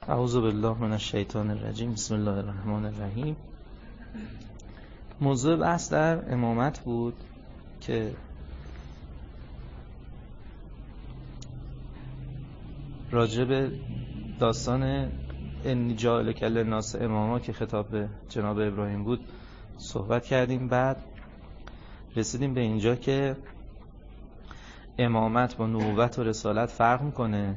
اعوذ بالله من الشیطان الرجیم. بسم الله الرحمن الرحیم. موضوع بحث در امامت بود که راجع به داستان انی جاعلک للناس اماما که خطاب به جناب ابراهیم بود صحبت کردیم. بعد رسیدیم به اینجا که امامت با نبوت و رسالت فرق میکنه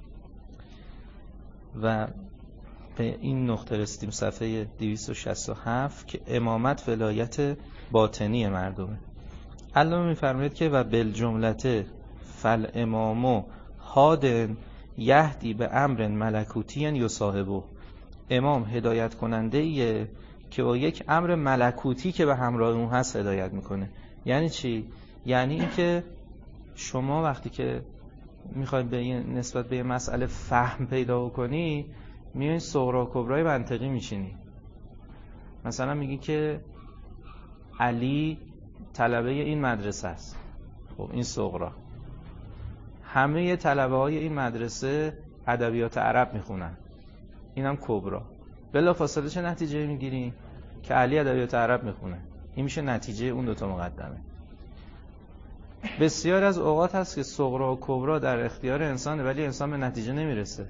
و به این نقطه رسیدیم صفحه 267 که امامت ولایت باطنی مردمه. علامه میفرماید که و بالجملته فالامام هادن یهدی به امر ملکوتی یصاحبه. امام هدایت کننده ایه که با یک امر ملکوتی که به همراه اون هست هدایت میکنه. یعنی چی؟ یعنی این که شما وقتی که میخواید به نسبت به یه مسئله فهم پیدا بکنی میایین صغرا و کبرای منطقی میشینی. مثلا میگی که علی طلبه این مدرسه است. خب این صغرا. همه طلبه های این مدرسه ادبیات عرب میخونن. اینم کبرا. بلافاصله چه نتیجه میگیری؟ که علی ادبیات عرب میخونه. این میشه نتیجه اون دوتا مقدمه. بسیار از اوقات هست که صغرا و کبرا در اختیار انسانه ولی انسان به نتیجه نمیرسه.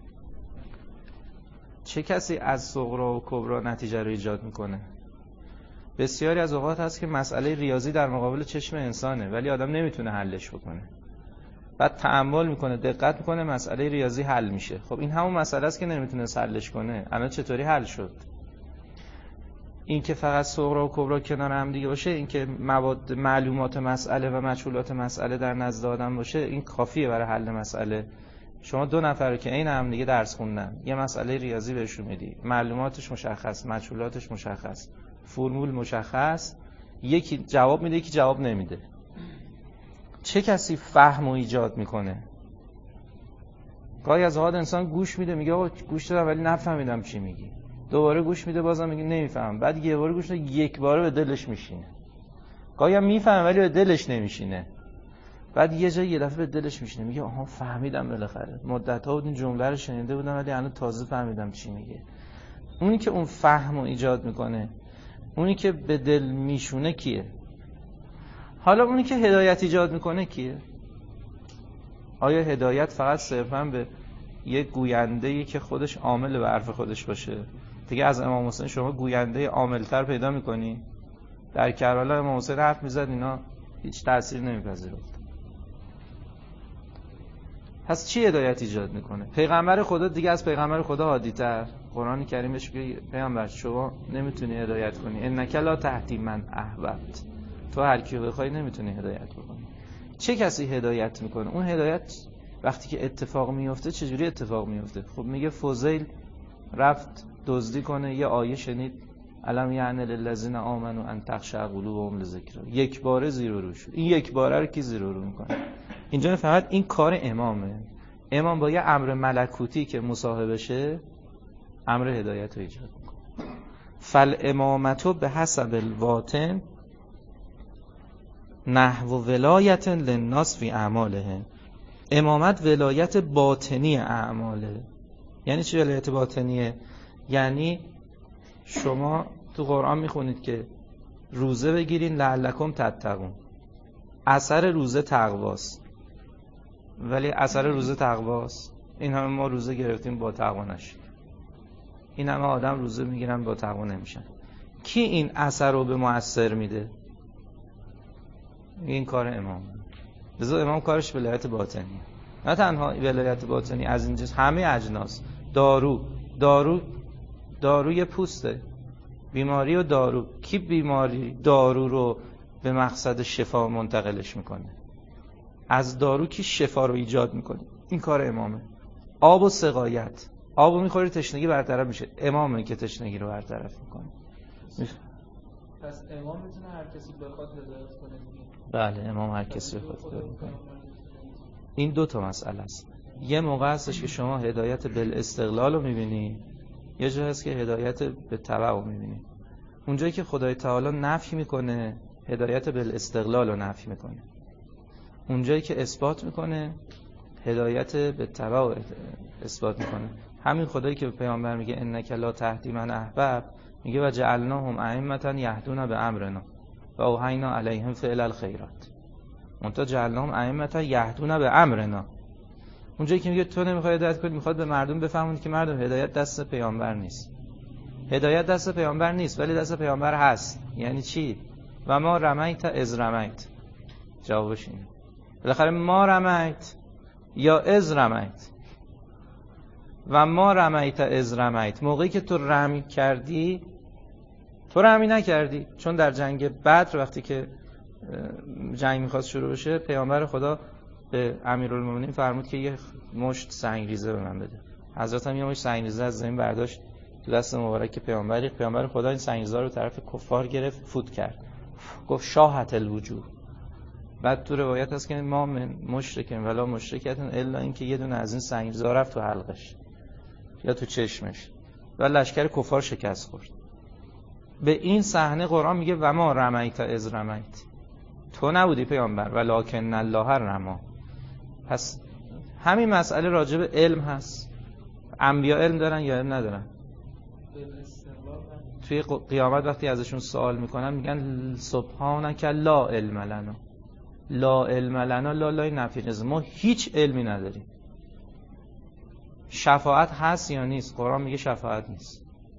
چه کسی از صغرا و کبرا نتیجه رو ایجاد میکنه؟ بسیاری از اوقات هست که مسئله ریاضی در مقابل چشم انسانه ولی آدم نمیتونه حلش بکنه. بعد تأمل میکنه، دقت میکنه، مسئله ریاضی حل میشه. خب این همون مسئله است که نمیتونه حلش کنه. الان چطوری حل شد؟ این که فقط صغرا و کبرا کنار هم دیگه باشه، این که معلومات مسئله و مجهولات مسئله در نزد آدم باشه، این کافیه برای حل مسئله. شما دو نفر که عین هم دیگه درس خوندن، یه مسئله ریاضی بهشون میدی، معلوماتش مشخص، مجهولاتش مشخص، فرمول مشخص، یکی جواب میده یکی جواب نمیده. چه کسی فهم و ایجاد میکنه؟ گاهی از اوقات انسان گوش میده میگه آقا گوش دادم ولی نفهمیدم چی میگی. دوباره گوش میده بازم میگه نمیفهمم. بعد یه بار گوش میده یک باره به دلش میشینه. گاهی هم میفهمه ولی به دلش نمیشینه. بعد یه جایی یه دفعه به دلش میشینه میگه آها فهمیدم بالاخره. مدت‌ها بود این جمله رو شنیده بودم ولی الان تازه فهمیدم چی میگه. اونی که اون فهم رو ایجاد میکنه، اونی که به دل میشونه کیه؟ حالا اونی که هدایت ایجاد میکنه کیه؟ آیا هدایت فقط صرفاً به یک گوینده‌ای که خودش عامل به حرف خودش باشه؟ دیگه از امام حسین شما گوینده عامل‌تر پیدا می‌کنی؟ در کربلا امام حسین حرف می‌زد اینا هیچ تأثیر نمی‌پذیرفت. پس چی هدایت ایجاد می‌کنه؟ پیغمبر خدا دیگه از پیغمبر خدا عادی‌تر. قرآن کریم بهش میگه پیامبر شما نمی‌تونی هدایت کنی. انک لا تهدی من احببت. تو هر کی بخوای نمی‌تونی هدایت بکنی. چه کسی هدایت می‌کنه؟ اون هدایت وقتی که اتفاق میفته چجوری اتفاق میفته؟ خب میگه فضیل رفت دزدی کنه، یه آیه شنید الم یعن للذین آمنوا ان تخشع قلوبهم لذکر الله، یک باره زیر و رو شد. این یک باره رو کی زیر و رو میکنه؟ اینجا فقط این کار امامه. امام با یه امر ملکوتی که مصاحبشه امر هدایت رو ایجاد میکنه. فالامامت به حسب الواطن نحو ولایت للناس فی اعمالهم. امامت ولایت باطنی اعماله. یعنی چی ولایت باطنیه؟ یعنی شما تو قرآن میخونید که روزه بگیرین لعلکم تتقون. اثر روزه تقواست. ولی اثر روزه تقواست. این همه ما روزه گرفتیم با تقوا نشیم. این همه آدم روزه میگیرن با تقوا نمیشن. کی این اثر رو به مؤثر میده؟ این کار امام. لذا امام کارش ولایت باطنی. نه تنها ولایت باطنی از این جنس، همه اجناس. داروی پوسته. بیماری و دارو. کی بیماری دارو رو به مقصد شفا منتقلش میکنه؟ از دارو کی شفا رو ایجاد میکنه؟ این کار امامه. آب و سقایت. آبو میخوری تشنگی برطرف میشه. امامه که تشنگی رو برطرف میکنه. پس امام میتونه هر کسی بخواد هدایت کنه. بله امام هر کسی بخواد هدایت کنه. این دو تا مسئله است. یه موقع هستش که شما هدایت بالاستقلال رو میبینی، یه جایی هست که هدایت به تبع رو میبینی. اونجایی که خدای تعالی نفی میکنه هدایت بالاستقلال رو نفی میکنه. اونجایی که اثبات میکنه هدایت به تبع رو اثبات میکنه. همین خدایی که به پیامبر میگه انک لا تهدی من احببت، میگه و جعلناهم ائمة یهدون بامرنا و اوحینا علیهم فعل الخیرات. منتها جعلناهم ائمة یهدون بامرنا، اونجایی که میگه تو نمیخوای هدایت کنی، میخواد به مردم بفهمونی که مردم هدایت دست پیامبر نیست. هدایت دست پیامبر نیست ولی دست پیامبر هست. یعنی چی؟ و ما رمیت اذ رمیت. جوابش اینه. بالاخره ما رمیت یا اذ رمیت. و ما رمیت اذ رمیت، موقعی که تو رمی کردی تو رمی نکردی. چون در جنگ بدر وقتی که جنگ میخواست شروع بشه، پیامبر خدا به امیرالمومنین فرمود که یه مشت سنگریزه به من بده. حضرت هم یه مشت سنگریزه از زمین برداشت تو دست مبارک پیامبر خدا این سنگریزه رو طرف کفار گرفت، فوت کرد، گفت شاهت الوجوه. بعد تو روایت هست که ما من مشرکین ولا مشرکتون الا این که یه دونه از این سنگریزه رفت تو حلقش یا تو چشمش و لشکر کفار شکست خورد. به این صحنه قرآن میگه و ما رمیت اذ رمیت، تو نبودی پیامبر ولکن الله رما. پس همین مسئله راجع به علم هست. انبیا علم دارن یا علم ندارن؟ توی قیامت وقتی ازشون سوال میکنن میگن سبحانک لا علم لنا. لا علم لنا، لا لای نفی، ما هیچ علمی نداریم. شفاعت هست یا نیست؟ قرآن میگه شفاعت نیست.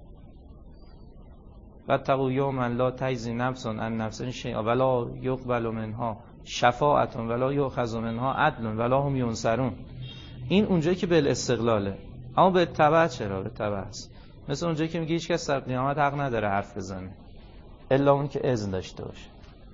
واتقوا یوما لا تجزی نفس عن نفس شیئا ولا یقبل منها شفاعة ولا یؤخذ منها عدل ولا هم ینصرون. این اونجایی که بالاستقلاله. اما به تبع چرا؟ به تبع است. مثل اونجایی که میگه هیچ کس در قیامت حق نداره حرف بزنه الا اون که اذن داشته باشه.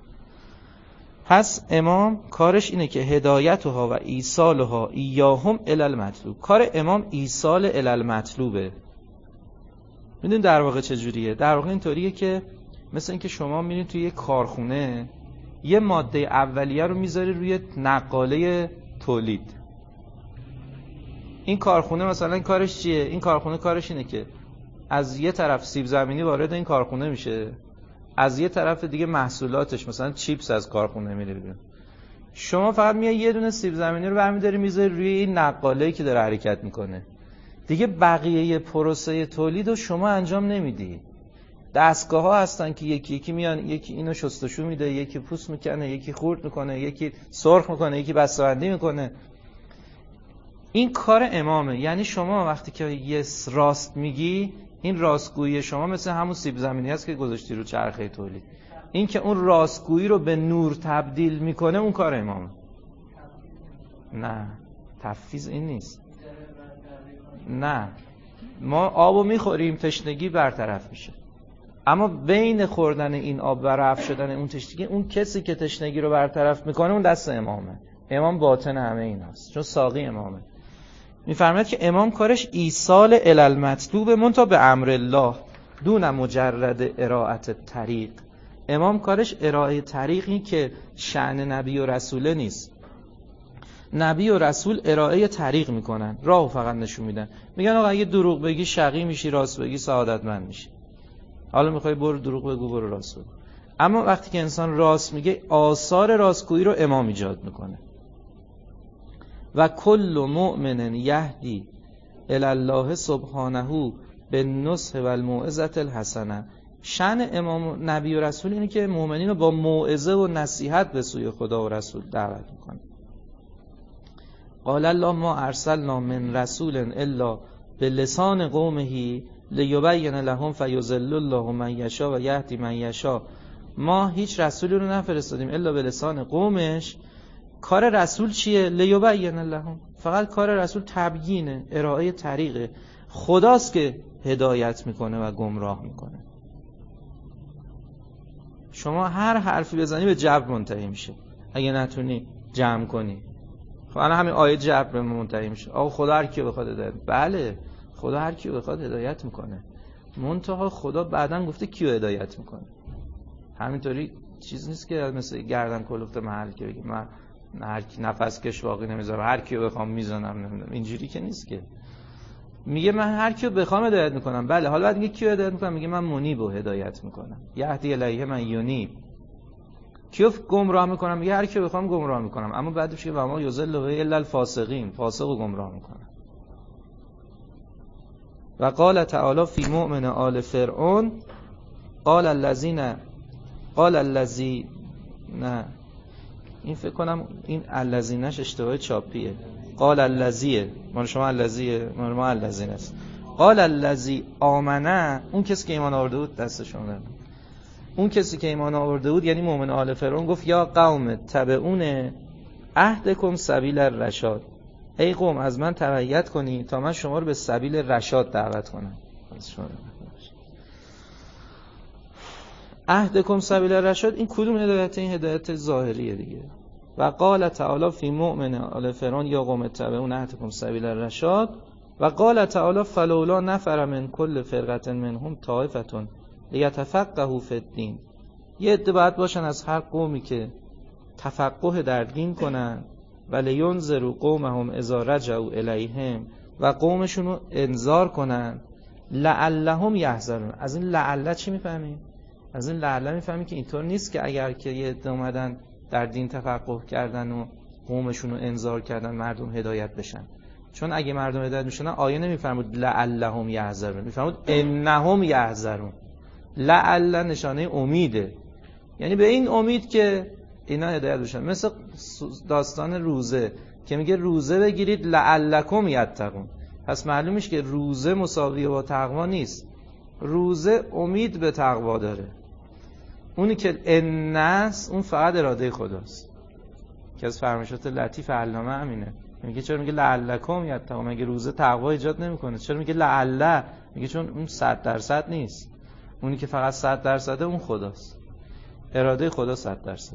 پس امام کارش اینه که هدایتها و ایصالها ایاهم الی المطلوب. کار امام ایصال الی المطلوبه. میدونید در واقع چجوریه؟ در واقع اینطوریه که مثل اینکه شما میرین توی یه کارخونه، یه ماده اولیه رو میذاری روی نقاله تولید. این کارخونه مثلا کارش چیه؟ این کارخونه کارش اینه که از یه طرف سیب زمینی وارد این کارخونه میشه، از یه طرف دیگه محصولاتش مثلا چیپس از کارخونه میره بیرون. شما فقط میای یه دونه سیب زمینی رو برمی‌داری میذاری روی این نقاله‌ای که داره حرکت میکنه. دیگه بقیه پروسه تولید رو شما انجام نمیدی. دستگاه‌ها هستن که یکی یکی میان، یکی اینو شستشو میده، یکی پوست میکنه، یکی خورد میکنه، یکی سرخ میکنه، یکی بسته‌بندی میکنه. این کار امامه. یعنی شما وقتی که یه راست میگی، این راستگویی شما مثل همون سیب زمینی است که گذاشتی رو چرخه تولید. این که اون راستگویی رو به نور تبدیل میکنه اون کار امامه. نه، تفویض این نیست. نه، ما آبو میخوریم تشنگی برطرف میشه، اما بین خوردن این آب و رفع شدن اون تشنگی، اون کسی که تشنگی رو برطرف میکنه اون دست امامه. امام باطن همه این هست، چون ساقی امامه. میفرماید که امام کارش ایصال الی المطلوب منتها به امر الله دون مجرد ارائت طریق. امام کارش ارائه طریقی که شأن نبی و رسوله نیست. نبی و رسول ارائه طریق میکنن، راهو فقط نشون میدن. میگن آقا اگه دروغ بگی شقی میشی، راست بگی سعادتمند میشی. حالا میخوای برو دروغ بگو، برو راست بگو. اما وقتی که انسان راست میگه، آثار راستگویی رو امام ایجاد میکنه. و کل مؤمن یهدی الی الله سبحانه بالنصح و الموعظة الحسنه. شأن امام نبی و رسول اینه که مؤمنین رو با موعظه و نصیحت به سوی خدا و رسول دعوت میکنه. قال الله ما ارسلنا من رسول الا بلسان قومه لیبین لهم فیضل الله من یشاء و یهدی من یشاء. ما هیچ رسولی رو نفرستادیم الا به لسان قومش. کار رسول چیه؟ لیبین لهم. فقط کار رسول تبیینه، ارائه طریقه. خداست که هدایت میکنه و گمراه میکنه. شما هر حرفی بزنی به جبر منتهی میشه اگه نتونی جمع کنی. خب الان همین آیه جبر منتهی میشه. آقا خدا هر کیو بخواد هدایت. بله، خدا هر کیو بخواد هدایت میکنه. منتها خدا بعداً گفته کیو هدایت میکنه. همینطوری چیز نیست که مثل گردن کلفت محل که بگی من هر کی نفس کش باقی نمیذارم، هر کیو بخوام میزنم، نمیدونم. اینجوری که نیست که. میگه من هر کیو بخوام هدایت میکنم. بله، حالا بعد میگه کیو هدایت میکنم؟ میگه من منیبو هدایت میکنم. یهدی الیه من ینیب. کیو گمراه میکنم؟ میگه هر کیو بخوام گمراه میکنم. اما بعدش میگه و ما یضل الا الفاسقین، فاسقو گمراه میکنم. و قال تعالی فی مؤمن آل فرعون قال الذی نه این فکر کنم این الذینش اشتباه چاپیه، قال الذیه مال شما الذیه مال ما الذین است. قال الذی آمنه اون کسی که ایمان آورده بود، دستشون درد، اون کسی که ایمان آورده بود یعنی مؤمن آل فرعون گفت یا قوم تبعون اهدکم سبیل الرشاد، ای قوم از من تبعیت کنید تا من شما رو به سبیل رشاد دعوت کنم. اهدکم سبیل الرشاد این کدوم هدایت؟ این هدایت ظاهریه دیگه. و قال تعالی فی مؤمن آل فرعون یا قوم تبعون اهدکم سبیل الرشاد و قال تعالی فلولا نفر من کل فرقه منهم طائفه لیتفقهوا فی الدین، یه عده باید باشن از هر قومی که تفقه در دین کنن و لینذروا قومهم اذا رجعوا الیهم و قومشون رو انذار کنن لعلهم یحذرون. از این لعل چی میفهمیم؟ از این لعل میفهمیم که اینطور نیست که اگر که یه عده اومدن در دین تفقه کردن و قومشون رو انذار کردن مردم هدایت بشن، چون اگه مردم هدایت میشن آیه نمیفرمود لعلهم یحذرون، میفرمود انهم یحذرون. لعل نشانه امیده، یعنی به این امید که اینا هدایت بشن. مثل داستان روزه که میگه روزه بگیرید لعلکم یتقون، پس معلوم میشه که روزه مساوی با تقوا نیست، روزه امید به تقوا داره. اونی که الناس اون فقط اراده خداست که از فرمایشات لطیف علامه همینه. میگه چرا میگه لعلکم یتقون؟ مگه روزه تقوا ایجاد نمیکنه؟ چرا میگه لعل؟ میگه چون اون 100% نیست، اونی که فقط 100% اون خداست، اراده خدا 100%. وقتی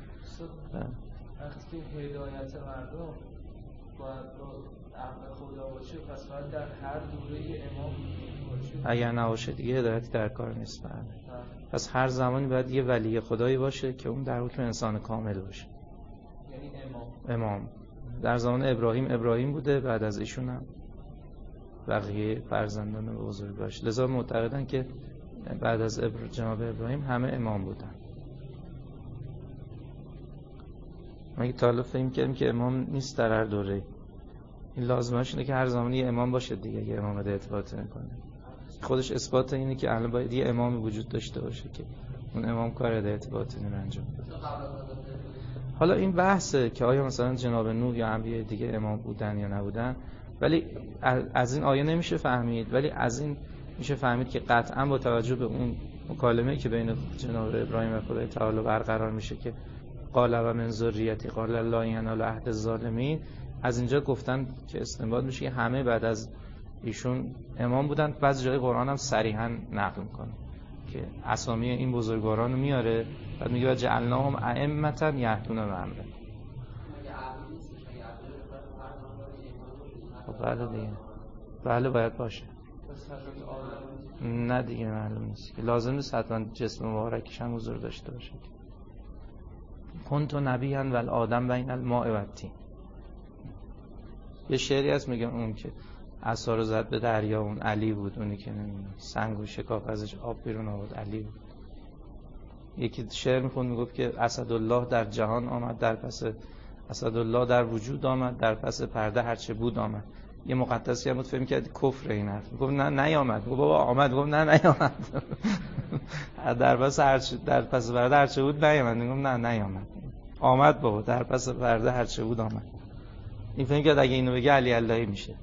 که هدایت مردم باید با امر خدا باشه، پس باید در هر دوره امام باشه. اگر نباشه دیگه هدایتی در کار نیست. پس هر زمانی باید یه ولی خدایی باشه که اون در حکم انسان کامل باشه، یعنی امام. در زمان ابراهیم بوده، بعد از ایشون هم بقیه فرزندان بزرگ باشه. لذا معتقدن که بعد از جناب ابراهیم همه امام بودن. ما تا حالا فهم کردیم که امام نیست در هر دوره، این لازمش اینه که هر زمانی یه امام باشه دیگه. یه امام ده اثبات نکنه، خودش اثبات اینه که الان باید یه امامی وجود داشته باشه که اون امام کار هدایت باطنی رو انجام بده. حالا این بحثه که آیا مثلا جناب نوح یا انبیاء دیگه امام بودن یا نبودن، ولی از این آیه نمیشه فهمید، ولی از این میشه فهمید که قطعا با توجه به اون مکالمه‌ای که بین جناب ابراهیم و خدای تعالی برقرار میشه که قال و من ذریتی قال لا ینال عهد الظالمین، از اینجا گفتن که استنباط میشه که همه بعد از ایشون امام بودن. بعضی جای قرآن هم صریحا نقل میکنه که اسامی این بزرگواران رو میاره، بعد میگه جعلناهم ائمة یهدون بامره. خب بله دیگه، بله باید باشه. نه دیگه معلوم نیست که لازم نیست حتما جسم مبارکش هم حضور داشته باشه. کنت نبیًا و الآدم بین الماء و الطین. یه شعری هست میگه اون که عصا رو زد به دریا اون علی بود، اونی که سنگ و شکاف ازش آب بیرون آورد علی بود. یکی شعر میخوند میگفت که اسدالله در جهان آمد، در پس اسدالله در وجود آمد، در پس پرده هرچه بود آمد. یه مقدسی هم بود فهم کرد کفر این حرف، گفت نه نیامد. گفت بابا آمد. گفت نه نیامد. در پس پرده هرچه بود نیامد. گفت نه نیامد، آمد بابا، در پس پرده هرچه بود آمد. این فهم کرد اگه اینو بگه علی اللهی میشه.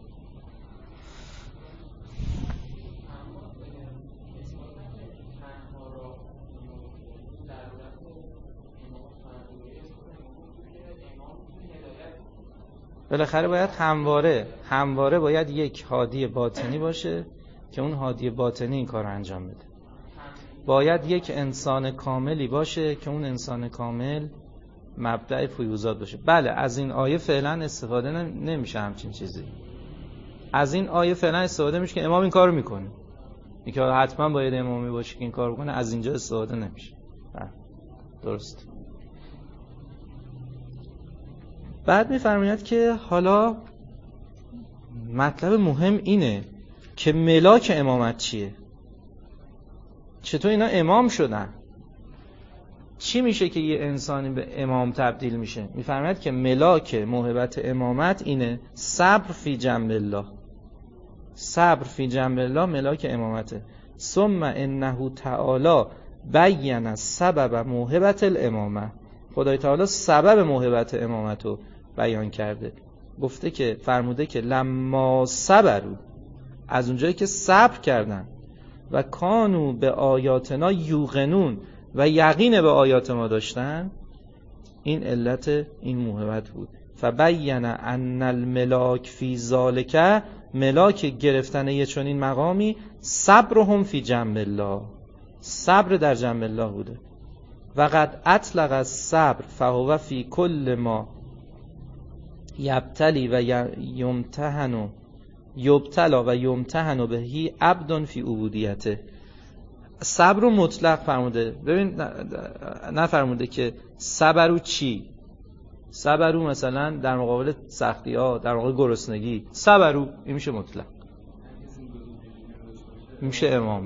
بالاخره باید همواره باید یک هادی باطنی باشه که اون هادی باطنی این کار رو انجام بده. باید یک انسان کاملی باشه که اون انسان کامل مبدأ فیوضات باشه. بله از این آیه فعلا استفاده نمیشه همچین چیزی. از این آیه فعلا استفاده میشه که امام این کارو میکنه، این که حتما باید امامی باشه که این کارو بکنه. از اینجا استفاده نمیشه. درست. بعد میفرماید که حالا مطلب مهم اینه که ملاک امامت چیه؟ چطور اینا امام شدن؟ چی میشه که یه انسانی به امام تبدیل میشه؟ میفرماید که ملاک موهبت امامت اینه صبر فی جنب الله، صبر فی جنب الله ملاک امامته. ثم انه تعالی بیان سبب موهبت الامامه. خدای تعالی سبب موهبت امامت رو بیان کرده. گفته که فرموده که لما صبروا، از اونجایی که صبر کردن، و کانوا به آیاتنا یوقنون، و یقین به آیات ما داشتن، این علت این موهبت بود. فبین ان الملاک فی ذالک، ملاک گرفتن یه چنین مقامی، صبرهم فی جنب الله، صبر در جنب الله بوده. و قد اطلق الصبر فهو فی کل ما یبتلی و یبتلا و یمتحن بهی عبد فی عبودیته. صبر رو مطلق فرموده. ببین نفرموده که صبرو چی؟ صبرو مثلا در مقابل سختی ها، در مقابل گرسنگی، صبرو، این میشه مطلق، میشه امام.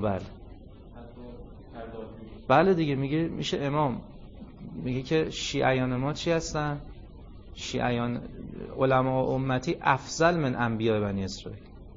بله دیگه، میشه امام. میگه که شیعیان ما چی هستن؟ شیعیان علما امتی افضل من انبیاء بنی اسرائیل.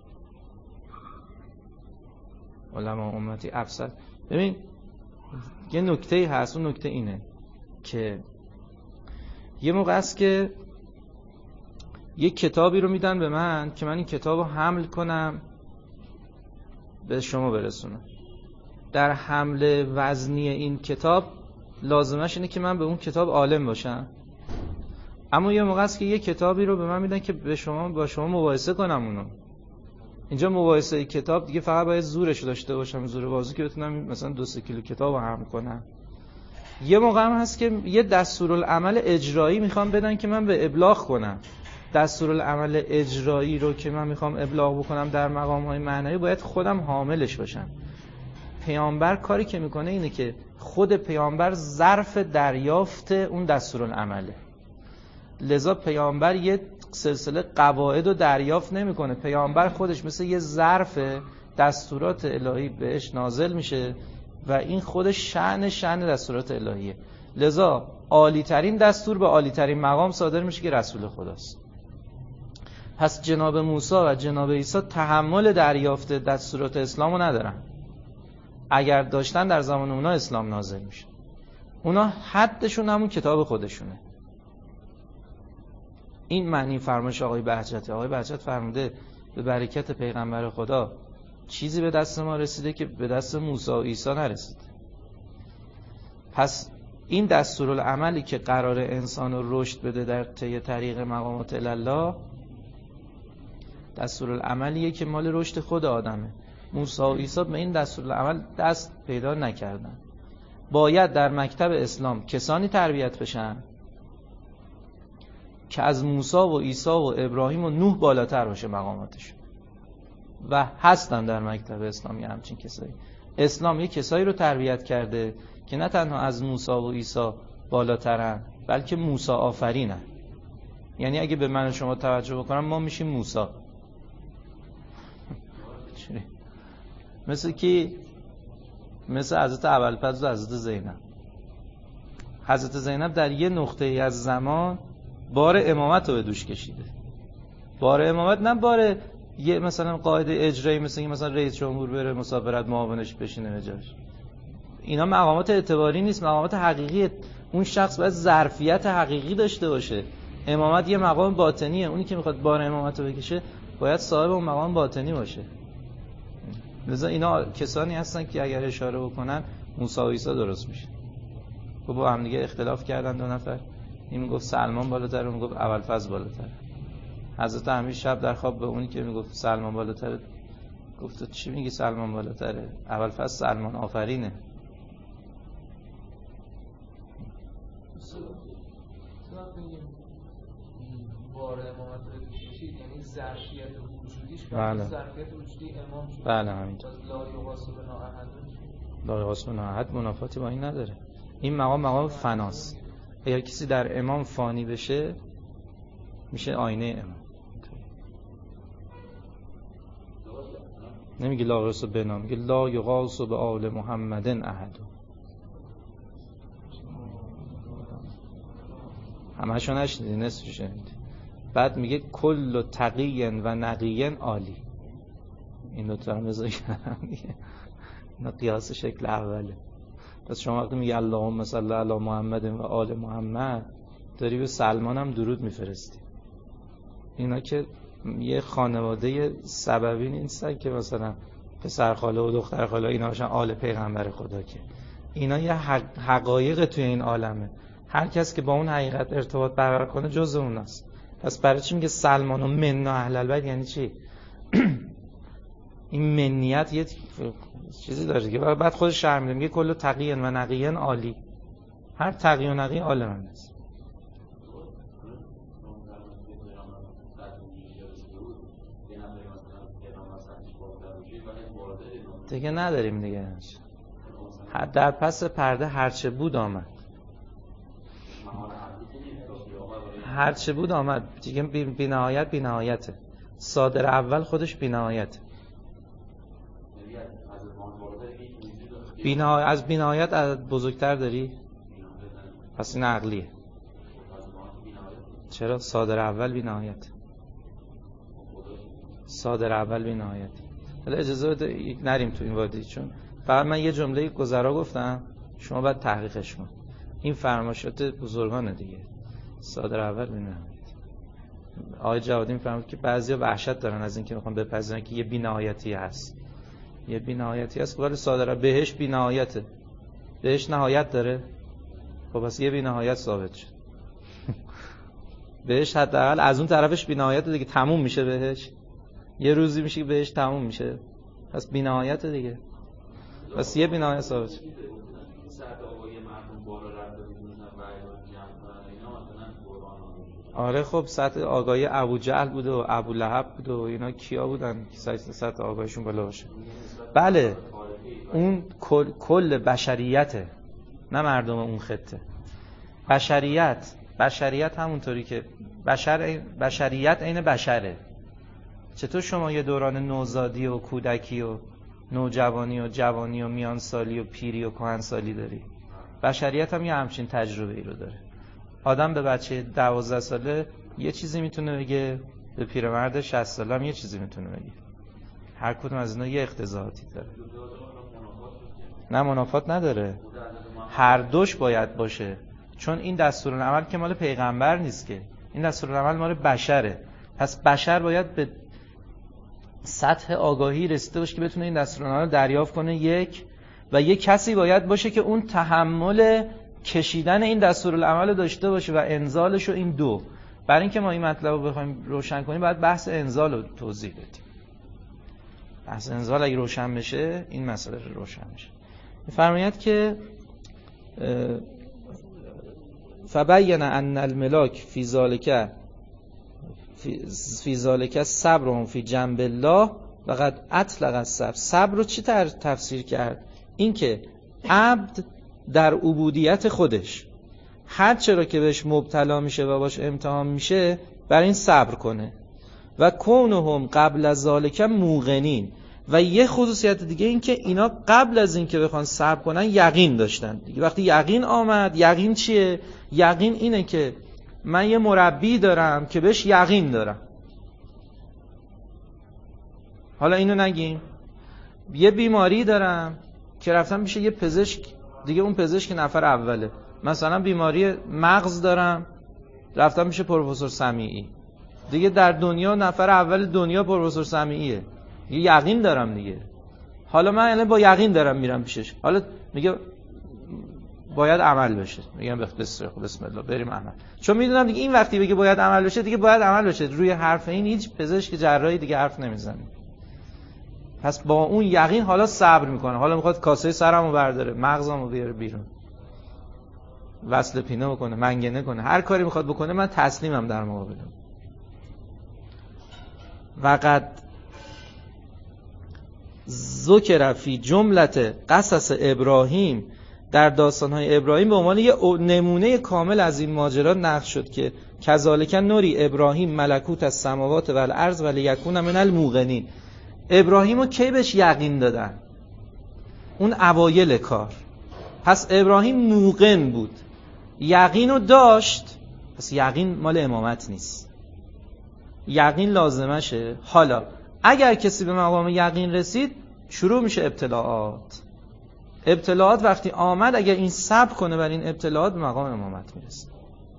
علما امتی افضل. ببین یه نکته هست، اون نکته اینه که یه موقع است که یه کتابی رو میدن به من که من این کتاب رو حمل کنم به شما برسونم. در حمل وزنی این کتاب لازمش اینه که من به اون کتاب عالم باشم. اما یه موقع است که یه کتابی رو به من میدن که با شما مباحثه کنم اونو. اینجا مباحثه کتاب دیگه فقط باید زورش داشته باشم، زور بازو، که بتونم مثلا 2-3 کیلو کتاب رو حمل کنم. یه موقع هم هست که یه دستورالعمل اجرایی میخوام بدن که من به ابلاغ کنم. دستورالعمل اجرایی رو که من میخوام ابلاغ بکنم در مقام‌های معنوی باید خودم حاملش باشم. پیامبر کاری که میکنه اینه که خود پیامبر ظرف دریافت اون دستورالعمله. لذا پیامبر یه سلسله قواعد رو دریافت نمیکنه. پیامبر خودش مثل یه ظرف دستورات الهی بهش نازل میشه و این خودش شأن دستورات الهیه. لذا عالی ترین دستور به عالی ترین مقام صادر میشه که رسول خداست. پس جناب موسی و جناب عیسی تحمل دریافت دستورات اسلامو ندارن. اگر داشتن در زمان اونا اسلام نازل میشه. اونا حدشون همون کتاب خودشونه. این معنی فرمایش آقای بهجت. آقای بهجت فرموده به برکت پیغمبر خدا چیزی به دست ما رسیده که به دست موسی و عیسی نرسید. پس این دستورالعملی که قرار انسان رو رشد بده در طی طریق مقامات الله، دستورالعملیه که مال رشد خود آدمه. موسی و عیسی به این دستورالعمل دست پیدا نکردن. باید در مکتب اسلام کسانی تربیت بشن که از موسی و عیسی و ابراهیم و نوح بالاتر باشه مقاماتش، و هستن در مکتب اسلامی همچین کسایی. اسلام یه کسایی رو تربیت کرده که نه تنها از موسی و عیسی بالاترن، بلکه موسی آفرینن. یعنی اگه به من و شما توجه بکنم ما میشیم موسی. مثل کی؟ مثل حضرت ابوالفضل و حضرت زینب. حضرت زینب در یه نقطه از زمان بار امامت رو به دوش کشیده. بار امامت نه بار یه مثلا قاعده اجرایی مثلا رئیس جمهور بره مسافرت معاونش بشینه به جاش. اینا مقامات اعتباری نیست، مقامات حقیقیه. اون شخص باید ظرفیت حقیقی داشته باشه. امامت یه مقام باطنیه. اونی که میخواد بار امامت رو بکشه باید صاحب اون مقام باطنی باشه. لذا اینا کسانی هستن که اگر اشاره بکنن موسی و عیسی درست میشه. با هم دیگه اختلاف کردن دو نفر. این میگفت سلمان بالاتره، اون میگفت ابوالفضل بالاتره. حضرت امیر شب در خواب به اونی که میگفت سلمان بالاتره گفت چی میگی سلمان بالاتره؟ ابوالفضل سلمان آفرینه. بار امامت رو کشید یعنی ظرفیت وجودیش بله. ظرفیت وجودی امام شد. بله همینطور. لا یغاس بنا احد. لا یغاس بنا احد منافاتی با این نداره. این مقام فناست. اگر کسی در امام فانی بشه میشه آینه امام. نمیگه لا یغاس بنا، میگه لا یغاس به آل محمد احد. همه‌شو نشنیدی، نصفش شنیدی. بعد میگه کل تقی و نقی عالی. این دو تا رو بذار کردم دیگه. اینا قیاس شکل اوله. پس شما وقتی میگی اللهم صل علی محمد و آل محمد، داری به سلمان هم درود میفرستی. اینا که یه خانواده سببی نیستن که مثلا پسر خاله و دختر خاله اینا باشن آل پیغمبر خدا، که اینا یه حقایق توی این عالمه. هر کس که با اون حقیقت ارتباط برقرار کنه جزء اون است. پس برای چی میگه سلمان و منا اهل البیت؟ یعنی چی؟ این منیت یه چیزی داره که بعد خودش شرح میده، میگه کل تقی و نقی عالی. هر تقی و نقی عالم است. دیگه نداریم دیگه. در پس پرده هرچه بود آمد. هرچه بود آمد دیگه. بی نهایت بی نهایته. صادر اول خودش بی نهایته. از بی نهایت بزرگتر داری؟ پس این عقلیه. چرا؟ صادر اول بی نهایت. صادر اول بی نهایت. حالا اجازه بده نریم تو این وادی، چون فقط من یه جمله گذرا گفتم، شما باید تحقیقش کن. این فرمایشات بزرگانه دیگه. صادر اول بی نهایت. آقای جوادی میفرمود که بعضیا وحشت دارن از اینکه میخوان بپذیرن که یه بی نهایتی هست. یه بی نهایتی هست، ولی صادر بهش بی نهایته. بهش نهایت داره. خب پس یه بی نهایت ثابت شد. بهش حداقل از اون طرفش بی نهایت دیگه، تموم میشه بهش. یه روزی میشه که بهش تموم میشه. پس بی نهایت دیگه. پس یه بی نهایت ثابت شد. آره خب سطح آگاهی ابو جهل بوده و ابو لهب بوده و اینا کیا بودن که سطح آگاهیشون بالا باشه؟ بله اون کل بشریته، نه مردم اون خطه. بشریت همونطوری که بشریت عین بشره. چطور شما یه دوران نوزادی و کودکی و نوجوانی و جوانی و میانسالی و پیری و کهنسالی داری؟ بشریت هم یه همچین تجربه ای رو داره. آدم به بچه 12 ساله یه چیزی میتونه بگه، به پیرمرد 60 ساله هم یه چیزی میتونه بگه. هر کدوم از اینا یه اختزاعاتی داره. نه منافات نداره، هر دوش باید باشه. چون این دستورالعمل که مال پیغمبر نیست، که این دستورالعمل مال بشره. پس بشر باید به سطح آگاهی رسیده باشه که بتونه این دستورالعمل دریافت کنه، یک، و یک کسی باید باشه که اون تحمل کشیدن این دستورالعمل داشته باشه و انزالش رو. این دو. برای اینکه ما این مطلب رو بخوایم روشن کنیم باید بحث انزال رو توضیح بدیم. بحث انزال اگه روشن بشه این مسئله روشن میشه. می‌فرماید که فبین ان الملاک فی ذالک صبرهم فی جنب الله و قد اطلق الصبر. صبر رو چی تفسیر کرد؟ این که عبد در عبودیت خودش هر چرا که بهش مبتلا میشه و باش امتحان میشه بر این صبر کنه. و کونهم قبل از ذالک موقنین. و یه خصوصیت دیگه این که اینا قبل از این که بخوان صبر کنن یقین داشتن. وقتی یقین آمد، یقین چیه؟ یقین اینه که من یه مربی دارم که بهش یقین دارم. حالا اینو نگیم. یه بیماری دارم که رفتم میشه یه پزشک دیگه، اون پزشک نفر اوله. مثلا بیماری مغز دارم، رفتم میشه پروفسور سمیعی. دیگه در دنیا نفر اول دنیا پروفسور سمیعیه. یه یقین دارم دیگه. حالا من الان با یقین دارم میرم پیشش. حالا میگه باید عمل بشه. میگم بسم الله بریم عمل. چون میدونم دیگه این وقتی بگه باید عمل بشه دیگه باید عمل بشه. روی حرف این هیچ پزشک جراحی دیگه حرف نمیزنه. پس با اون یقین حالا صبر میکنه. حالا میخواد کاسه سرمو برداره، مغزمو بیاره بیرون، وصل پینه بکنه، منگنه کنه، هر کاری میخواد بکنه، من تسلیمم در مقابلم. وقد ذکر فی جملت قصص ابراهیم، در داستان‌های ابراهیم به عنوان یه نمونه کامل از این ماجرا نقل شد که کذالک نوری ابراهیم ملکوت السماوات و الارض و لیکون من الموقنین. ابراهیمو کی بهش یقین دادن؟ اون اوایل کار. پس ابراهیم موقن بود، یقینو داشت. پس یقین مال امامت نیست، یقین لازمشه. حالا اگر کسی به مقام یقین رسید شروع میشه ابتلاعات وقتی آمد اگر این صبر کنه بر این ابتلاعات به مقام امامت میرسه.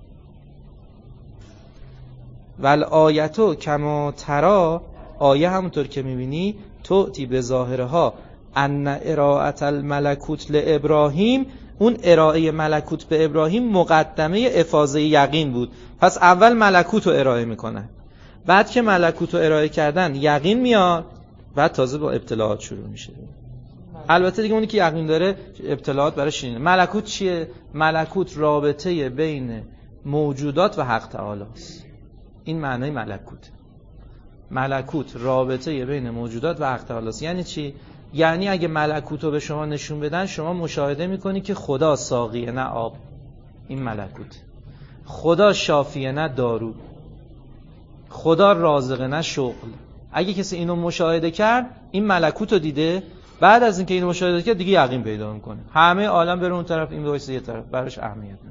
والآیتو کما ترا، آیه همونطور که میبینی، تؤتی به ظاهرها ان ارائه الملکوت لابراهیم، اون ارائه ملکوت به ابراهیم مقدمه افاضه یقین بود. پس اول ملکوت رو ارائه میکنن، بعد که ملکوت رو ارائه کردن یقین میاد، بعد تازه با ابتلاعات شروع میشه. البته دیگه اونی که یقین داره ابتلاعات براش اینه. ملکوت چیه؟ ملکوت رابطه بین موجودات و حق تعالی است. این معنای ملکوت. ملکوت رابطه بین موجودات و حق تعالی است. یعنی چی؟ یعنی اگه ملکوت رو به شما نشون بدن، شما مشاهده میکنی که خدا ساقیه نه آب، این ملکوت. خدا شافیه نه دارو، خدا رازقه نه شغل. اگه کسی اینو مشاهده کرد، این ملکوت رو دیده، بعد از اینکه اینو مشاهده کرد دیگه یقین پیدا میکنه. همه عالم بره اون طرف، این وایسه یه طرف، براش اهمیت نداره.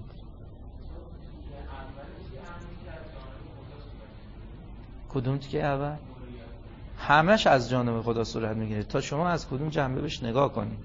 کدوم که اول؟ همش از جانب خدا صورت میگیره، تا شما از کدوم جنبه بهش نگاه کنید.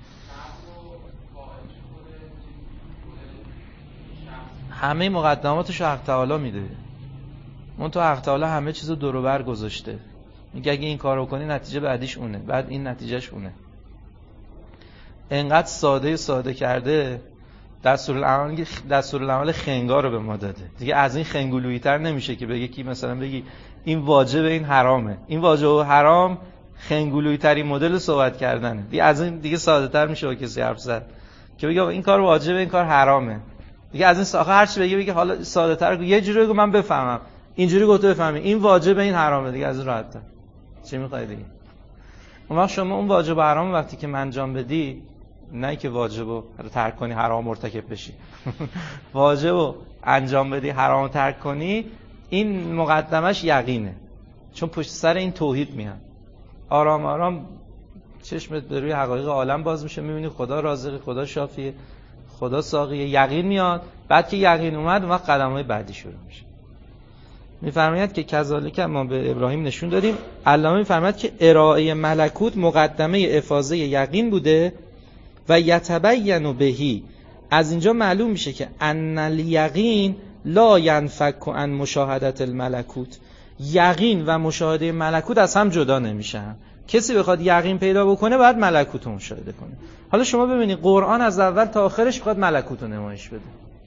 همه مقدماتش رو حق تعالی میده. اون تو حق تعالی همه چیزو دور و بر گذاشته، میگه اگه این کارو کنی نتیجه بعدیش اونه، بعد این نتیجهش اونه. انقدر ساده کرده، دستورالعمل خنگار رو به ما داده. دیگه از این خنگولویی نمیشه که بگه کی مثلا بگی این واجب این حرامه. این واجب و حرام خنگولویی ترین مدل صحبت کردنه. دیگه از این دیگه ساده تر میشه با کسی حرف زد که بگه این کار واجبه این کار حرامه. دیگه از این ساخه هر چی بگه حالا ساده تر، یه جوری بگو من بفهمم، اینجوری گفته بفهمی این واجبه این حرامه، دیگه از این راحت تر. چی میخوای دیگه؟ اون وقت شما اون واجب و حرام وقتی که انجام بدی، نه که واجبو ترک کنی حرام مرتکب بشی واجبو انجام بدی حرامو ترک کنی، این مقدمش یقینه، چون پشت سر این توحید میاد. آرام آرام چشمت به روی حقایق عالم باز میشه، میبینی خدا رازقه، خدا شافیه، خدا ساقیه، یقین میاد. بعد که یقین اومد، اون وقت قدم‌های بعدی شروع میشه. میفرماید که کذالک ما به ابراهیم نشون دادیم. علامه میفرماید که ارائه ملکوت مقدمه افاضه یقین بوده و یتبین بهی. از اینجا معلوم میشه که ان الیقین لا ینفک عن مشاهدت الملکوت. یقین و مشاهده ملکوت از هم جدا نمیشن. کسی بخواد یقین پیدا بکنه باید ملکوت رو مشاهده کنه. حالا شما ببینید قرآن از اول تا آخرش بخواد ملکوت رو نمایش بده.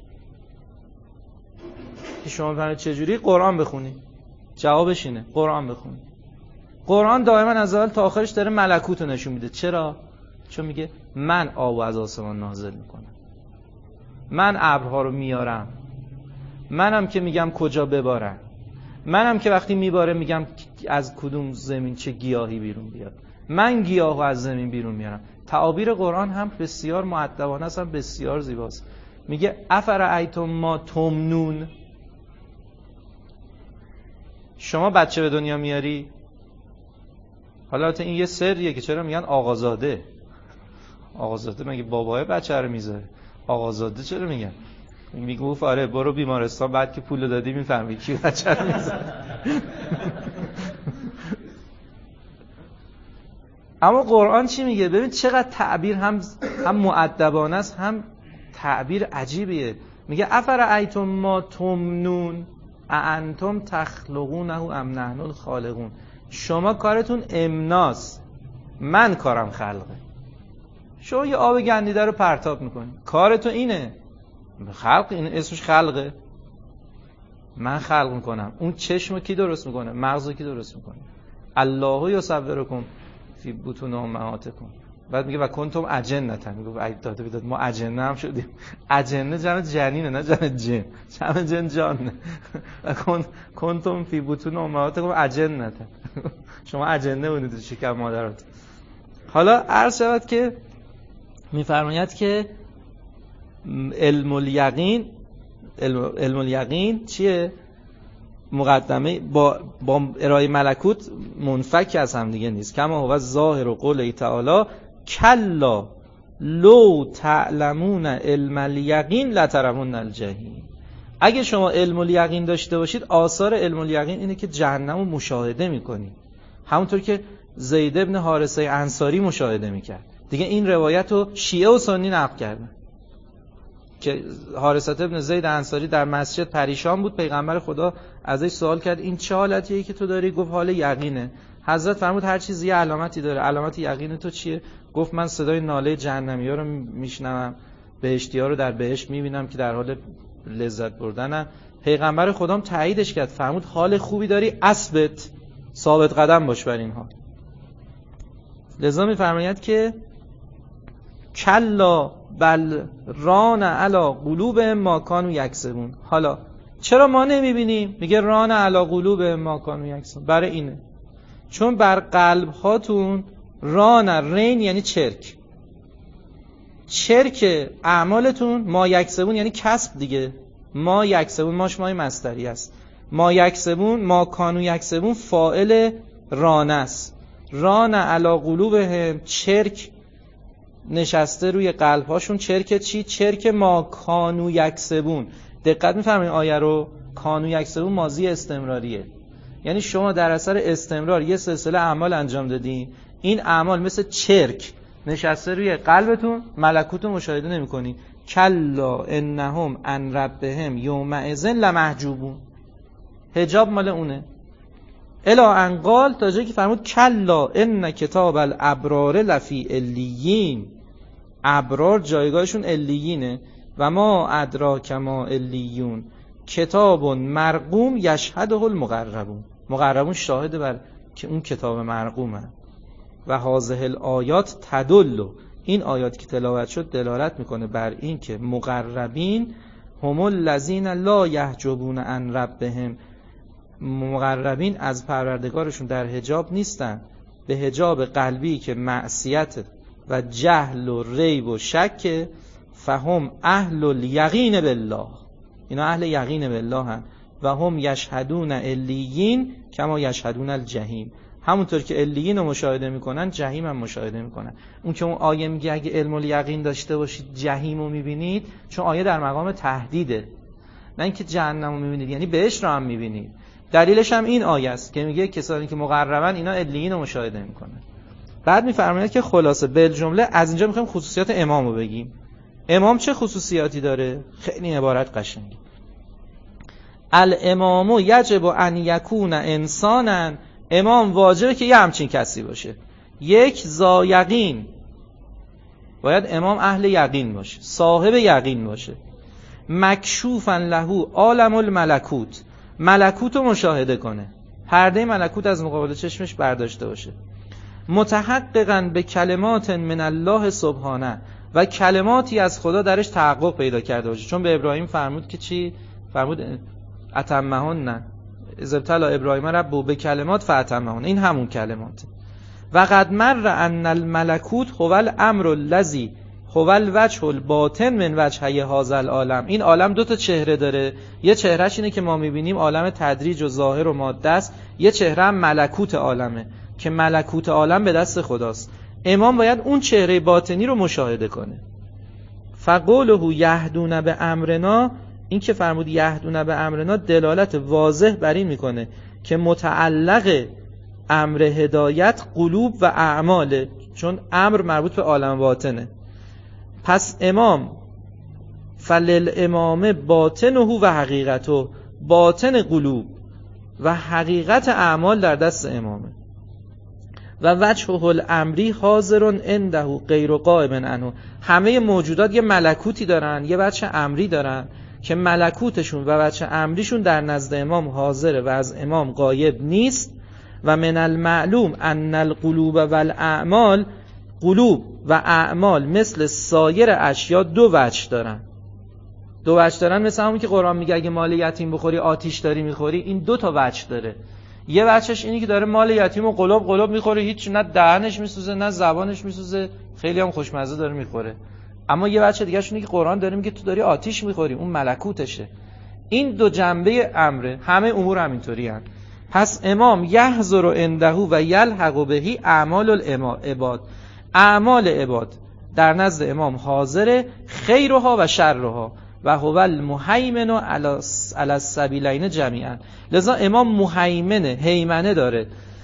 که شما ببینید چجوری قرآن بخونی، جوابش اینه قرآن بخونی. قرآن دائما از اول تا آخرش داره ملکوت رو نشون میده. چرا؟ چون میگه من آب از آسمان نازل میکنم، من ابرها رو میارم، منم که میگم کجا ببارن، منم که وقتی میباره میگم از کدوم زمین چه گیاهی بیرون بیاد، من گیاهو از زمین بیرون میارم. تعابیر قرآن هم بسیار مؤدبانه است، هم بسیار زیباست. میگه افرأیتم ما تمنون. شما بچه به دنیا میاری، حالا این یه سریه که چرا میگن آقازاده. آقازاده مگه بابای بچه رو میذاره؟ آقازاده چرا میگن؟ میگه آره برو بیمارستان، بعد که پول دادی میفهمی کی بچه رو میذاره. اما قرآن چی میگه؟ ببین چقدر تعبیر هم مؤدبانه است، هم تعبیر عجیبیه. میگه افرأیتم ما تمنون اانتم تخلقونه ام نحن الخالقون. شما کارتون امناست، من کارم خلقه. شما یه آب گندیده رو پرتاب میکنی، کارتون اینه. خلق، این اسمش خلقه. من خلق میکنم. اون چشمو کی درست میکنه؟ مغزو کی درست میکنه؟ الله یصورکم فی بطون امهاتکم. بعد میگه و کنتم اجنتا. میگه ای داده بیداد ما اجنه هم شدیم. اجنه جمع جنینه، نه جمع جن. جمع جن جانه. و کنتم فی بطون امهاتکم اجنتا. شما اجنه بودید تو شکم مادرات. حالا عرض شود که میفرماید که علم الیقین چیه؟ مقدمه با ارائه ملکوت منفک از هم دیگه نیست. کما هو ظاهر و قول تعالی کلا لو تعلمون علم الیقین لترون الجحیم. اگه شما علم الیقین داشته باشید، آثار علم الیقین اینه که جهنم رو مشاهده میکنی. همونطور که زید ابن حارثه انصاری مشاهده میکرد. دیگه این روایت رو شیعه و سنی نقل کردن که حارثه ابن زید انصاری در مسجد پریشان بود، پیغمبر خدا ازش سوال کرد این چه حالتیه که تو داری؟ گفت حال یقینه. حضرت فرمود هر چیزی یه علامتی داره، علامت یقین تو چیه؟ گفت من صدای ناله جهنمی‌ها رو میشنوم، بهشتی‌ها رو در بهشت میبینم که در حال لذت بردنن. پیغمبر خدام تاییدش کرد، فرمود حال خوبی داری، اثبت، ثابت قدم باش بر این حال. لذا میفرماید که کلا بل ران علی قلوب ما کانوا یکسبون. حالا چرا ما نمیبینیم؟ میگه ران علی قلوب ما کانوا یکسبون. برای اینه چون بر قلب هاتون ران، رین یعنی چرک، چرک اعمالتون، ما یکسبون یعنی کسب دیگه، ما یکسبون، ماش مای مصدری است، ما یکسبون، ما کانوا یکسبون فاعل ران است. ران علی قلوبهم، چرک نشسته روی قلب هاشون. چرک چی؟ چرک ما کانوا یکسبون. دقت می‌فرمایید آیه رو؟ کانوا یکسبون ماضی استمراریه، یعنی شما در اثر استمرار یه سلسله اعمال انجام دادین، این اعمال مثل چرک نشسته روی قلبتون، ملکوت رو مشاهده نمی‌کنی. کلا انهم عن ربهم یومئذ لمحجوبون. حجاب مال اونه. الا ان قال، تا جایی که فرمود کلا ان کتاب الابرار لفی علیین. ابرار جایگاهشون علیینه. و ما ادراک ما علیون کتاب مرقوم یشهده المقربون. مقربون شاهد بر که اون کتاب مرقومه. و هذه الآیات تدل، این آیات که تلاوت شد دلالت میکنه بر این که مقربین هم الذین لا یحجبون عن ربهم. مقربین از پروردگارشون در حجاب نیستن، به حجاب قلبی که معصیت و جهل و ریب و شک. فهم اهل الیقین بالله، اینا اهل یقین بالله هن. و هم یشهدون علیین کما یشهدون الجحیم. همونطور که علیین رو مشاهده میکنن، جحیم هم مشاهده میکنن. اون که اون آیه میگه اگه علم الیقین داشته باشید جحیم رو میبینید، چون آیه در مقام تهدیده، نه اینکه جهنم رو میبینید یعنی بهشت رو هم میبینید. دلیلش هم این آیه است که میگه کسانی که مقربن اینا علیین رو مشاهده میکنن. بعد میفرماید که خلاصه بالجمله از اینجا میخوایم خصوصیات امام رو بگیم. امام چه خصوصیاتی داره؟ خیلی عبارت قشنگی. الامام یجب ان یکون انسانا، امام واجبه که یه همچین کسی باشه. یک، ذا یقین، باید امام اهل یقین باشه، صاحب یقین باشه. مکشوفا له عالم الملکوت، ملکوت رو مشاهده کنه، پرده ملکوت از مقابل چشمش برداشته باشه. متحققا به کلمات من الله سبحانه، و کلماتی از خدا درش تحقق پیدا کرده باشه. چون به ابراهیم فرمود که چی؟ فرمود اتمهن، اذ ابتلی ابراهیم ربه به کلمات فاتمهن، این همون کلمات. و قد مر ان الملکوت هو الامر الذی هو الوجه الباطن من وجهه هذا العالم. این عالم دو تا چهره داره، یه چهرهش اینه که ما میبینیم عالم تدریج و ظاهر و ماده است، یه چهره هم ملکوت عالمه که ملکوت عالم به دست خداست. امام باید اون چهره باطنی رو مشاهده کنه. فقوله یهدون به امرنا، این که فرمود یهدون به امرنا دلالت واضح بر این میکنه که متعلق امر هدایت قلوب و اعماله، چون امر مربوط به عالم باطنه. پس امام فللامام باطنه و حقیقته، باطن قلوب و حقیقت اعمال در دست امامه. و وجهه الامری حاضر عنده غیر قائم عنه، همه موجودات یه ملکوتی دارن، یه وجه امری دارن که ملکوتشون و وجه امریشون در نزد امام حاضره و از امام غایب نیست. و من المعلوم ان القلوب والاعمال، قلوب و اعمال مثل سایر اشیا دو وجه دارن. دو وجه دارن، مثل همون که قرآن میگه اگه مال یتیم بخوری آتیش داری میخوری. این دو تا وجه داره. یه وجهش اینی که داره مال یتیم و قلوب میخوره، هیچ نه دهنش میسوزه نه زبانش میسوزه، خیلی هم خوشمزه داره میخوره. اما یه وجه دیگه شونه که قرآن داره میگه تو داری آتیش میخوری، اون ملکوتشه. این دو جنبه امره، همه امور همینطوری هن. پس امام یحضر عنده و یلحق بهی اعمال العباد، اعمال عباد در نزد امام حاضره، خیرها و شرها، و هو المهیمن علی السبیلین جمیعا. لذا امام مهیمنه، هیمنه داره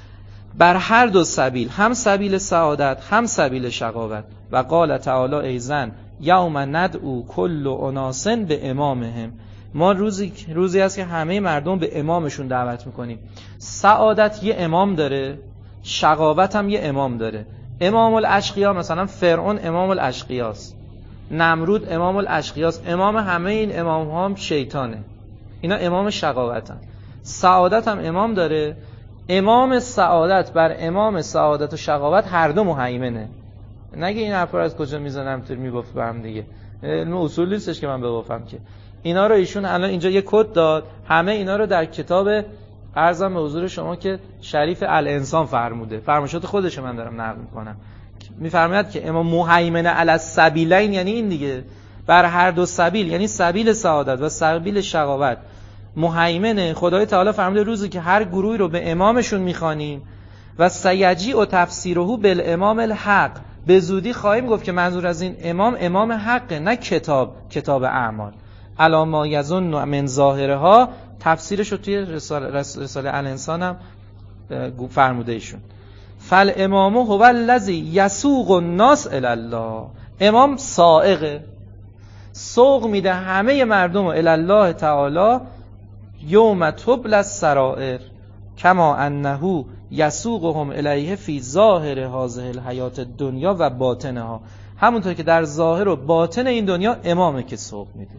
بر هر دو سبیل، هم سبیل سعادت هم سبیل شقاوت. و قال تعالی ایضا یوم ندعو کل اناس به امامهم. ما روزی هست که همه مردم به امامشون دعوت میکنیم. سعادت یه امام داره، شقاوت هم یه امام داره. امام الاشقیا مثلا فرعون امام الاشقیاست، نمرود امام الاشقیاست، امام همه این امام ها هم شیطانه، اینا امام شقاوتن. سعادت هم امام داره، امام سعادت بر امام سعادت و شقاوت هر دو مهیمنه. نگه این حرفا رو از کجا میزنم تو میگفت به هم دیگه، علم اصول نیستش که من بگفتم که. اینا رو ایشون الان اینجا یه کد داد، همه اینا رو در کتاب عرضم به حضور شما که شریف الانسان فرموده، فرمایشات خودش من دارم نقل میکنم، میفرماید که امام مهیمن علی السبیلین، یعنی این دیگه، بر هر دو سبیل، یعنی سبیل سعادت و سبیل شقاوت مهیمنه. خدای تعالی فرموده روزی که هر گروهی رو به امامشون میخوانیم و سیجی و تفسیره بالامام الحق، به زودی خواهیم گفت که منظور از این امام حقه، نه کتاب اعمال. الا ما یظن من ظاهرها، تفسیرش رو توی رساله الانسان هم فرموده ایشون. فالامام هو الذی یسوق الناس الی الله. امام سائقه، سوق میده همه مردم رو الی الله تعالی یوم تبلی السرائر کما انه یسوقهم الیه فی ظاهر هذه الحیات الدنیا و باطنها. همونطور که در ظاهر و باطن این دنیا امامه که سوق میده.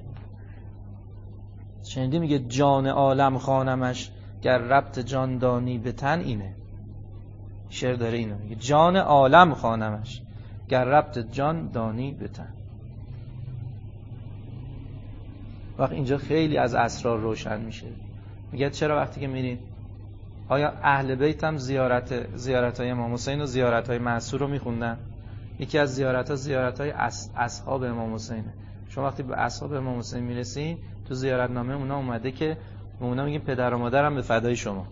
شنیدی میگه جان عالم خانمش گر ربط جان دانی به تن، اینه شعر داره اینو میگه، جان عالم خانمش گر ربط جان دانی به تن. وقت اینجا خیلی از اسرار روشن میشه. میگه چرا وقتی که میرین، آیا اهل بیت هم زیارت‌های امام حسین و زیارت‌های معصور رو میخوندن؟ یکی از زیارت‌ها زیارت‌های اصحاب امام حسینه. شما وقتی به اصحاب امام حسین میرسین تو زیارتنامه اونا اومده که به اونا میگیم پدر و مادرم به فدای شما.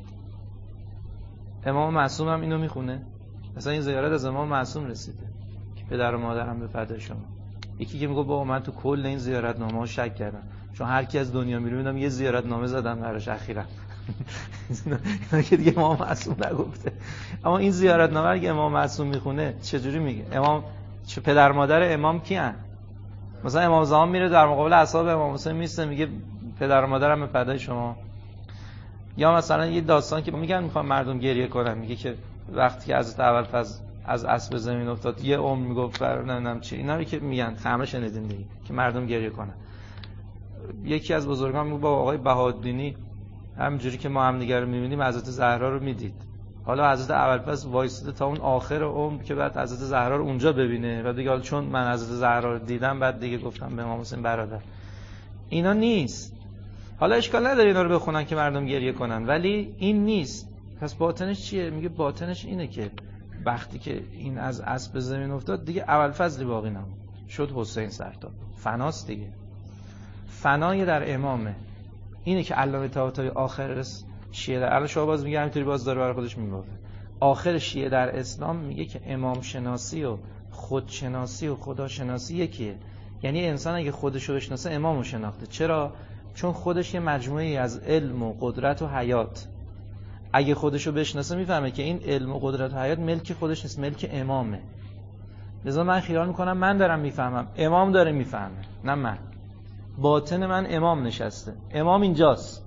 امام معصوم هم اینو میخونه. مثلا این زیارت از امام معصوم رسیده که پدر و مادرم به فدای شما. یکی که میگه بابا من تو کل این زیارتنامه‌ها شک کردم، چون هر کی از دنیا میره میبینم یه زیارتنامه زدم براش اخیراً. اینا که دیگه امام معصوم نگفته. اما این زیارتنامه اگه امام معصوم میخونه چجوری میگه؟ امام چه پدر مادر امام کیان؟ مثلا امام زمان میره در مقابل اصحاب امام حسین میسته میگه پدر و مادرم به فدای شما. یا مثلا یه داستان که میگن میخوام مردم گریه کنن، میگه که وقتی که حضرت ابوالفضل از اسب زمین افتاد یه عمر میگفت نمیدونم چی، اینا رو که میگن همه شنیدین دیگه که مردم گریه کنن. یکی از بزرگان میگه با آقای بهاءالدینی همینجوری که ما هم دیگه رو میبینیم حضرت زهرا رو میدید، حالا حضرت ابوالفضل وایساده تا اون آخر عمر که بعد حضرت زهرا رو اونجا ببینه و دیگه چون من حضرت زهرا رو دیدم بعد دیگه گفتم به امام حسین برادر. اینا نیست. حالا اشکال نداره اینا رو بخونن که مردم گریه کنن، ولی این نیست. پس باطنش چیه؟ میگه باطنش اینه که وقتی که این از اسب زمین افتاد دیگه ابوالفضلی باقی نموند، شد حسین سرتاب، فناست دیگه. فنای در امامه. اینه که علامه طحاطی آخر شیعه در الان شما باز میگه همینطوری باز داره برای خودش میبافه. آخر شیعه در اسلام میگه که امام شناسی و خودشناسی و خداشناسی یکیه. یعنی انسان اگه خودشو بشناسه امامو شناخته. چرا؟ چون خودش یه مجموعه‌ای از علم و قدرت و حیات. اگه خودشو بشناسه میفهمه که این علم و قدرت و حیات ملک خودش نیست، ملک امامه. لذا من خیال میکنم من دارم میفهمم، امام داره میفهمه، نه من. باطن من امام نشسته، امام اینجاست.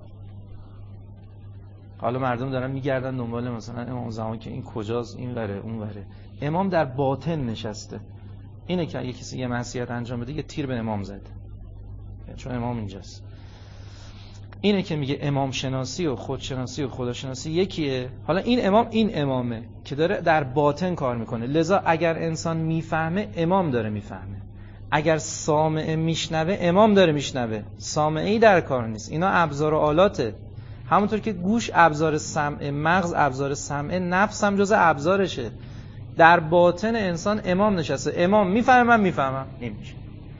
حالا مردم دارن میگردن دنبال مثلا امام زمان که این کجاست، این وره اون وره. امام در باطن نشسته. اینه که اگه کسی یه معصیت انجام بده یه تیر به امام زده، چون امام اینجاست. اینه که میگه امام شناسی و خودشناسی و خداشناسی یکیه. حالا این امام این امامه که داره در باطن کار میکنه. لذا اگر انسان میفهمه امام داره میفهمه، اگر سامع میشنوه امام داره میشنوه. سامعی در کار نیست. اینا ابزار و آلاته. همونطور که گوش ابزار سمع، مغز ابزار سمع، نفس هم جزء ابزارشه. در باطن انسان امام نشسته. امام میفهمه، من میفهمم، نمیشه.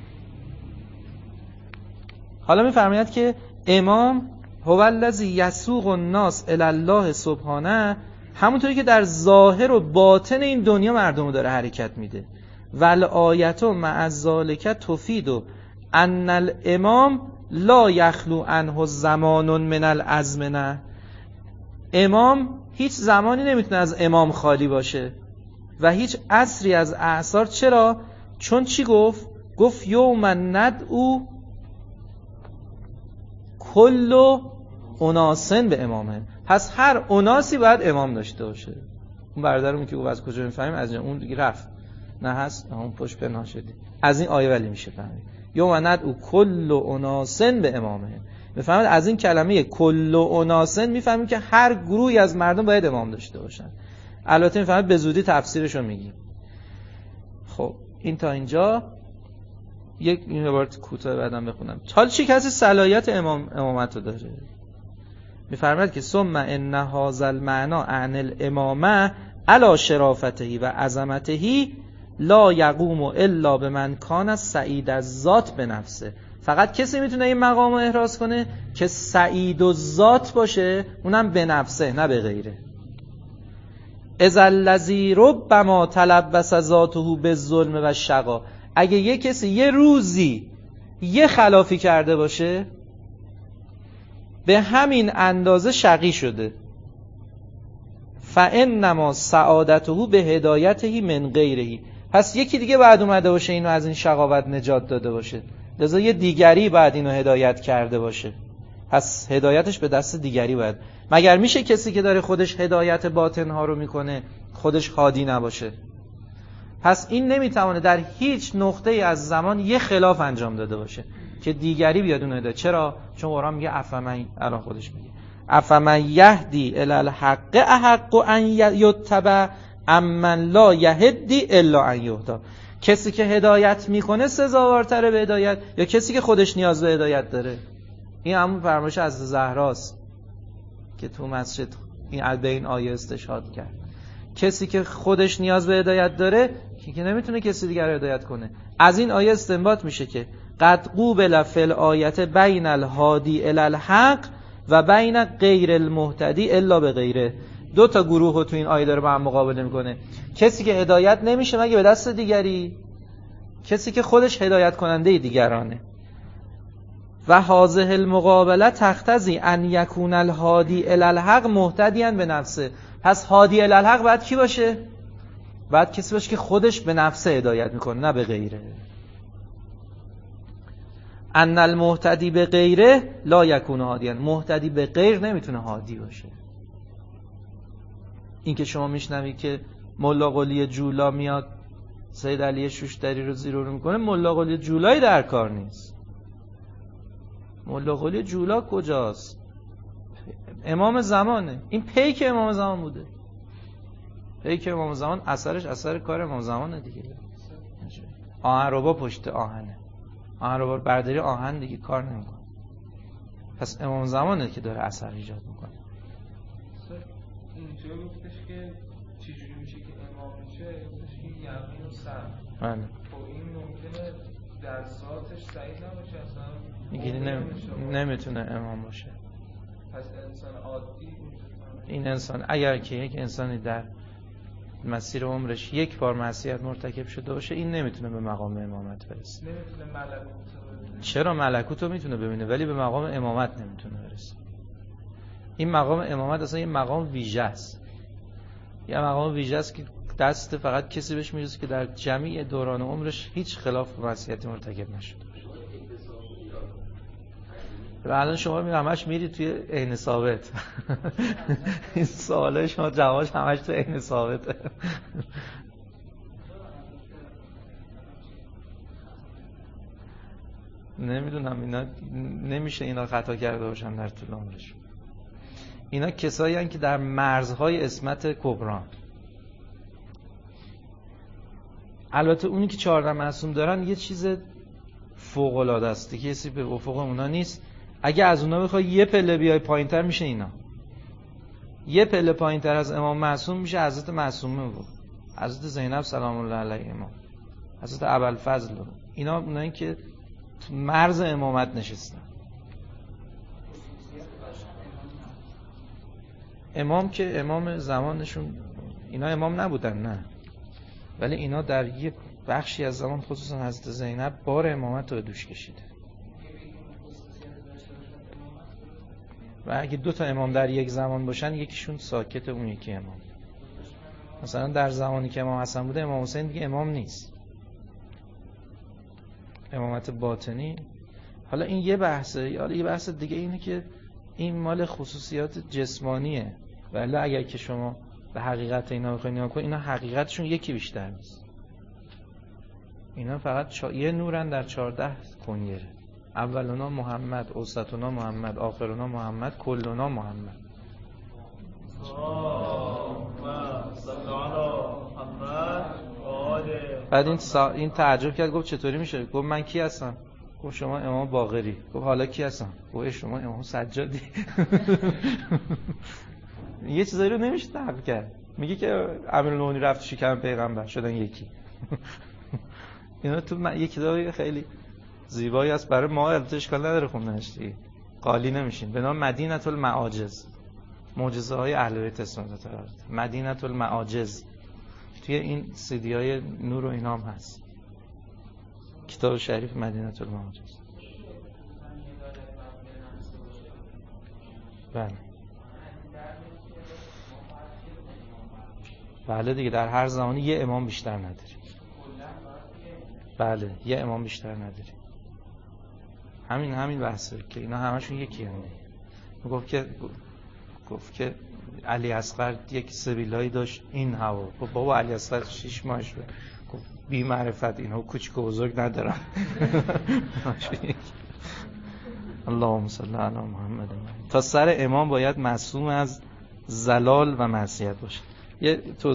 حالا میفرماید که امام هو الذی یسوق الناس الی الله سبحانه، همونطوری که در ظاهر و باطن این دنیا مردمو داره حرکت میده. والآیت مع ذالک تفید ان الامام لا یخلو عنه زمان من الازمنه. امام هیچ زمانی نمیتونه از امام خالی باشه و هیچ عصری از اعصار. چرا؟ چون چی گفت؟ گفت یوم ندعو کل اناسن به امامه. پس هر اناسی باید امام داشته باشه. اون برادرمون که گفت از کجا میفهمیم، از اون دیگه رفت، نه هست اون پشت پنهان شدی. از این آیه ولی میشه فهمید یوم ندعو کل اناسن به امامه. میفهمید از این کلمه کل اناسن میفهمیم که هر گروهی از مردم باید امام داشته باشن. البته میفهمید به زودی تفسیرش رو میگیم. خب این تا اینجا. یک این عبارت کوتاه بعدم بخونم. حالا چه کسی صلاحیت امامت رو داره؟ میفرماید که ثم ان هذا المعنى عن الامامه علی شرافته و عظمته لا یقوم الا بمن کان سعید الذات بنفسه. فقط کسی میتونه این مقام رو احراز کنه که سعید الذات باشه، اونم به نفسه نه به غیره. اذا الذی ربما تلبس ذاته بالظلم و الشقا. اگه یه کسی یه روزی یه خلافی کرده باشه به همین اندازه شقی شده، فانما سعادته به هدایته من غیره. پس یکی دیگه بعد اومده باشه اینو از این شقاوت نجات داده باشه، لذا یه دیگری بعد اینو هدایت کرده باشه، پس هدایتش به دست دیگری باید. مگر میشه کسی که داره خودش هدایت باطنها رو میکنه خودش هادی نباشه؟ پس این نمیتونه در هیچ نقطه از زمان یه خلاف انجام داده باشه که دیگری بیاد اون هدایت. چرا؟ چون قرآن میگه افمن، الان خودش میگه افمن یهدی الی الحق احق ان یتبع امن لا یهدی الا ان یهدی. کسی که هدایت میکنه سزاوارتره به هدایت یا کسی که خودش نیاز به هدایت داره؟ این همون فرمایش از زهراست که تو مسجد این به این آیه استشهاد کرد. کسی که خودش نیاز به هدایت داره که نمیتونه کسی دیگر رو هدایت کنه. از این آیه استنباط میشه که قد قوبل فی الآیت بین الهادی الی الحق و بین غیر المهتدی الا به غیره. دو تا گروه رو تو این آیه داره با هم مقابله میکنه. کسی که هدایت نمیشه مگه به دست دیگری، کسی که خودش هدایت کننده دیگرانه. و هذه المقابله تقتضی ان یکون الهادی الی الحق مهتدیا به نفسه. پس هادی الی الحق باید کی باشه؟ باید کسی باشه که خودش به نفسه هدایت میکنه نه به غیره. ان المهتدی به غیره لا یکون هادیا. مهتدی به غیر نمیتونه هادی باشه. این که شما میشنوی که ملا قلی جولا میاد سید علی شوشتری رو زیرو میکنه، ملا قلی جولایی در کار نیست. ملا قلی جولا کجاست؟ امام زمانه. این پیک امام زمان بوده. پیک امام زمان اثرش اثر کار امام زمانه دیگه. آهنربا پشت آهنه، آهنربا برداری آهن دیگه کار نمیکنه. پس امام زمانه که داره اثر ایجاد میکنه. اینجا گفتش که چجوری میشه که امام میشه؟ گفتش که یقین و صبر. بله. خب این ممکنه در ذاتش سعید نباشه اصلا. میگه نمیتونه امام باشه. پس انسان عادی این انسان اگر که یک انسانی در مسیر عمرش یک بار معصیت مرتکب شده باشه، این نمیتونه به مقام امامت برسه. نمیتونه ملکوت رو ببینه. چرا؟ ملکوت رو میتونه ببینه ولی به مقام امامت نمیتونه برسه. این مقام امامت اصلا یه مقام ویژه است. یه مقام ویژه است که دست فقط کسی بهش میرسه که در جمعی دوران عمرش هیچ خلاف معصیتی مرتکب نشده. الان شما همش میرید توی عین ثابت. این سواله شما جوابش همش توی عین ثابته. نمیدونم اینا نمیشه اینا خطا کرده باشن در طول عمرش. اینا کسایی هستن که در مرزهای عصمت کبران. البته اونی که 14 معصوم دارن یه چیز فوق العاده است که کسی به افق اونا نیست. اگه از اونا بخوای یه پله بیای پایینتر میشه اینا. یه پله پایینتر از امام معصوم میشه حضرت معصومه بود، حضرت زینب سلام الله علیهما، حضرت ابوالفضل. اینا اونایی که تو مرز امامت نشستن. امام که امام زمانشون اینا امام نبودن نه، ولی اینا در یک بخشی از زمان خصوصا حضرت زینب بار امامت رو دوش کشیده. و اگه 2 تا امام در یک زمان باشن یکیشون ساکت، اون یکی امام. مثلا در زمانی که امام حسن بوده امام حسین دیگه امام نیست، امامت باطنی. حالا این یه بحثه. حالا یه بحث دیگه اینه که این مال خصوصیات جسمانیه، ولی اگر که شما به حقیقت اینا بخواید نگاه کنید، اینا حقیقتشون یکی بیشتر نیست. اینا فقط یه نورن در 14 کنگره. اولنا محمد، اوسطنا محمد، آخرنا محمد، کلنا محمد. بعد این تعجب کرد، گفت چطوری میشه؟ گفت من کی هستم؟ گفت شما امام باقری. گفت حالا کی هستم؟ گفت شما امام سجادی. یه چیزایی رو نمیشه نقل کرد. میگه که امیرالمومنین رفت شکم پیغمبر شدن یکی. اینا تو یک کتابی خیلی زیبایی است برای ما، البته اشکال نداره خوندنش دیگه، قالی نمیشین، به نام مدینه المعاجز، معجزه های اهل بیت اسمت مدینه المعاجز. توی این سیدی های نور و اینام هست، کتاب شریف مدینه المعاجز. بله دیگه، در هر زمانی یه امام بیشتر نداری. بله یه امام بیشتر نداری. همین بحثه که اینا همشون یکی هم. گفت که علی اصغر یک سبیلایی داشت این هوا. بابا علی اصغر 6 ماهش بود. گفت بی معرفت، اینها کوچیک و بزرگ ندارن. اللهم صل علی محمد. تا سر امام باید معصوم از زلال و معصیت باشه. یه